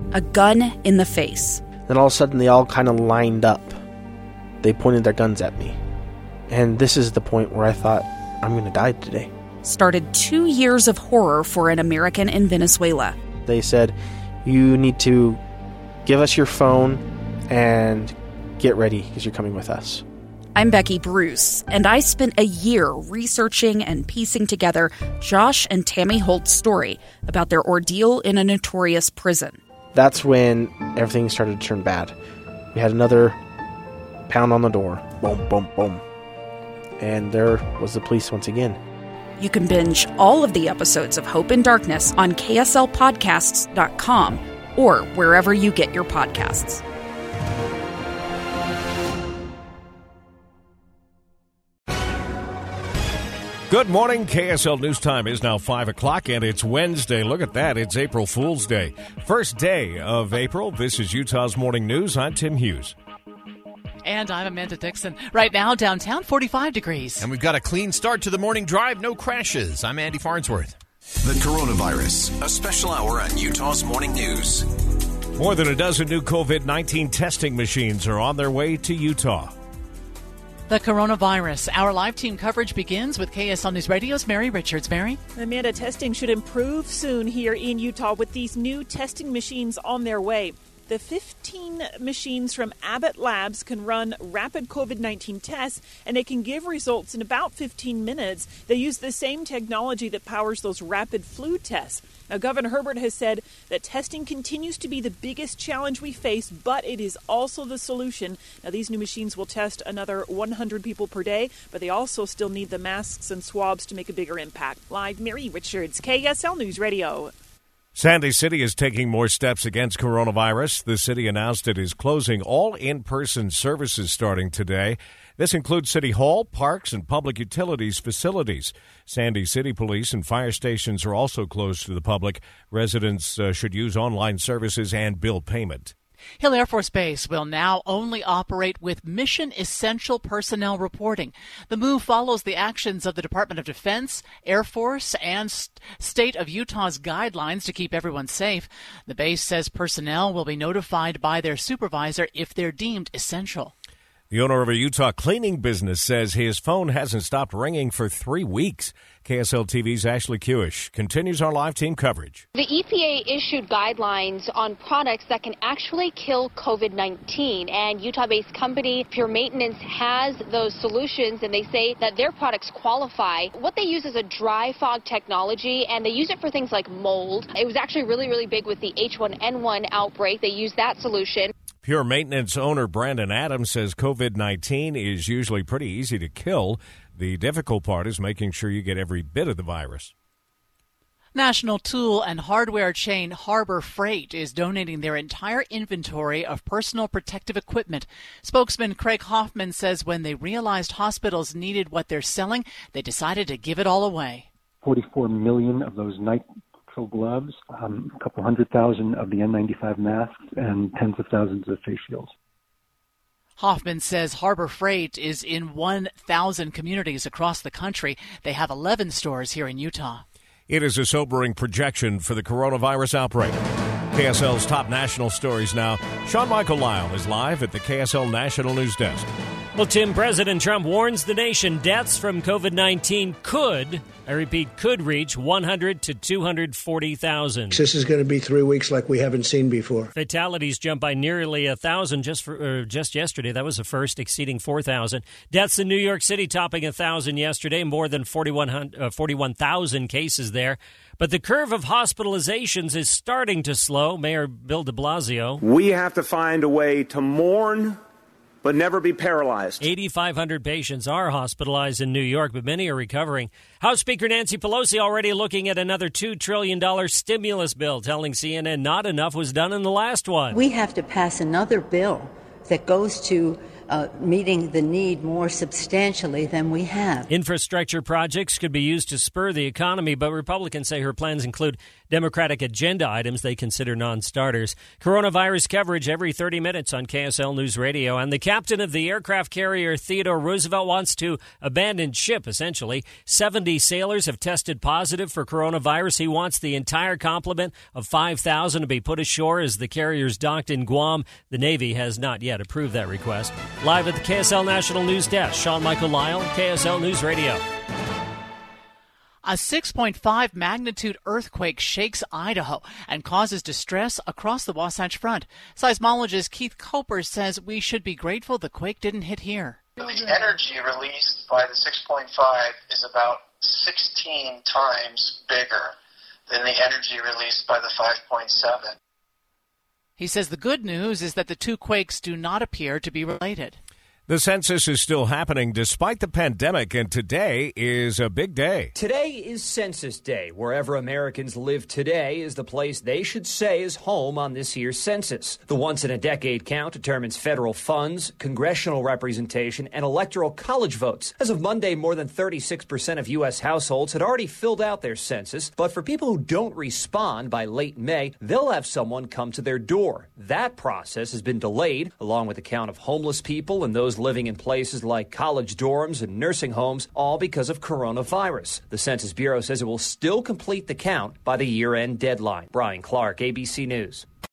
a gun in the face. Then all of a sudden they all kind of lined up. They pointed their guns at me. And this is the point where I thought, I'm going to die today. Started 2 years of horror for an American in Venezuela. They said, you need to give us your phone and get ready because you're coming with us. I'm Becky Bruce, and I spent a year researching and piecing together Josh and Tammy Holt's story about their ordeal in a notorious prison. That's when everything started to turn bad. We had another pound on the door. Boom, boom, boom. And there was the police once again. You can binge all of the episodes of Hope in Darkness on KSLpodcasts.com or wherever you get your podcasts. Good morning. KSL News Time is now 5 o'clock, and it's Wednesday. Look at that. It's April Fool's Day. First day of April. This is Utah's Morning News. I'm Tim Hughes. And I'm Amanda Dixon. Right now, downtown, 45 degrees. And we've got a clean start to the morning drive. No crashes. I'm Andy Farnsworth. The coronavirus, a special hour on Utah's Morning News. More than a dozen new COVID-19 testing machines are on their way to Utah. The coronavirus. Our live team coverage begins with KSL News Radio's Mary Richards. Mary? Amanda, testing should improve soon here in Utah with these new testing machines on their way. The 15 machines from Abbott Labs can run rapid COVID-19 tests, and they can give results in about 15 minutes. They use the same technology that powers those rapid flu tests. Now, Governor Herbert has said that testing continues to be the biggest challenge we face, but it is also the solution. Now, these new machines will test another 100 people per day, but they also still need the masks and swabs to make a bigger impact. Live, Mary Richards, KSL News Radio. Sandy City is taking more steps against coronavirus. The city announced it is closing all in-person services starting today. This includes City Hall, parks, and public utilities facilities. Sandy City Police and fire stations are also closed to the public. Residents should use online services and bill payment. Hill Air Force Base will now only operate with mission-essential personnel reporting. The move follows the actions of the Department of Defense, Air Force, and State of Utah's guidelines to keep everyone safe. The base says personnel will be notified by their supervisor if they're deemed essential. The owner of a Utah cleaning business says his phone hasn't stopped ringing for 3 weeks. KSL TV's Ashley Kewish continues our live team coverage. The EPA issued guidelines on products that can actually kill COVID-19, and Utah-based company Pure Maintenance has those solutions, and they say that their products qualify. What they use is a dry fog technology, and they use it for things like mold. It was actually really big with the H1N1 outbreak. They used that solution. Pure Maintenance owner Brandon Adams says COVID-19 is usually pretty easy to kill. The difficult part is making sure you get every bit of the virus. National tool and hardware chain Harbor Freight is donating their entire inventory of personal protective equipment. Spokesman Craig Hoffman says when they realized hospitals needed what they're selling, they decided to give it all away. 44 million of those nitrile gloves, a couple 100,000 of the N95 masks, and tens of thousands of face shields. Hoffman says Harbor Freight is in 1,000 communities across the country. They have 11 stores here in Utah. It is a sobering projection for the coronavirus outbreak. KSL's top national stories now. Sean Michael Lyle is live at the KSL National News Desk. Well, Tim, President Trump warns the nation deaths from COVID-19 could reach 100 to 240,000. This is going to be 3 weeks like we haven't seen before. Fatalities jumped by nearly 1,000 just yesterday. That was the first, exceeding 4,000. Deaths in New York City topping 1,000 yesterday, more than 41,000 cases there. But the curve of hospitalizations is starting to slow. Mayor Bill de Blasio. We have to find a way to mourn but never be paralyzed. 8,500 patients are hospitalized in New York, but many are recovering. House Speaker Nancy Pelosi already looking at another $2 trillion stimulus bill, telling CNN not enough was done in the last one. We have to pass another bill that goes to meeting the need more substantially than we have. Infrastructure projects could be used to spur the economy, but Republicans say her plans include Democratic agenda items they consider non-starters. Coronavirus coverage every 30 minutes on KSL News Radio. And the captain of the aircraft carrier Theodore Roosevelt wants to abandon ship, essentially. 70 sailors have tested positive for coronavirus. He wants the entire complement of 5,000 to be put ashore as the carrier's docked in Guam. The Navy has not yet approved that request. Live at the KSL National News Desk, Sean Michael Lyle, KSL News Radio. A 6.5 magnitude earthquake shakes Idaho and causes distress across the Wasatch Front. Seismologist Keith Koper says we should be grateful the quake didn't hit here. The energy released by the 6.5 is about 16 times bigger than the energy released by the 5.7. He says the good news is that the two quakes do not appear to be related. The census is still happening despite the pandemic, and today is a big day. Today is Census Day. Wherever Americans live today is the place they should say is home on this year's census. The once-in-a-decade count determines federal funds, congressional representation, and electoral college votes. As of Monday, more than 36% of U.S. households had already filled out their census, but for people who don't respond by late May, they'll have someone come to their door. That process has been delayed, along with the count of homeless people and those living in places like college dorms and nursing homes, all because of coronavirus. The Census Bureau says it will still complete the count by the year-end deadline. Brian Clark, ABC News.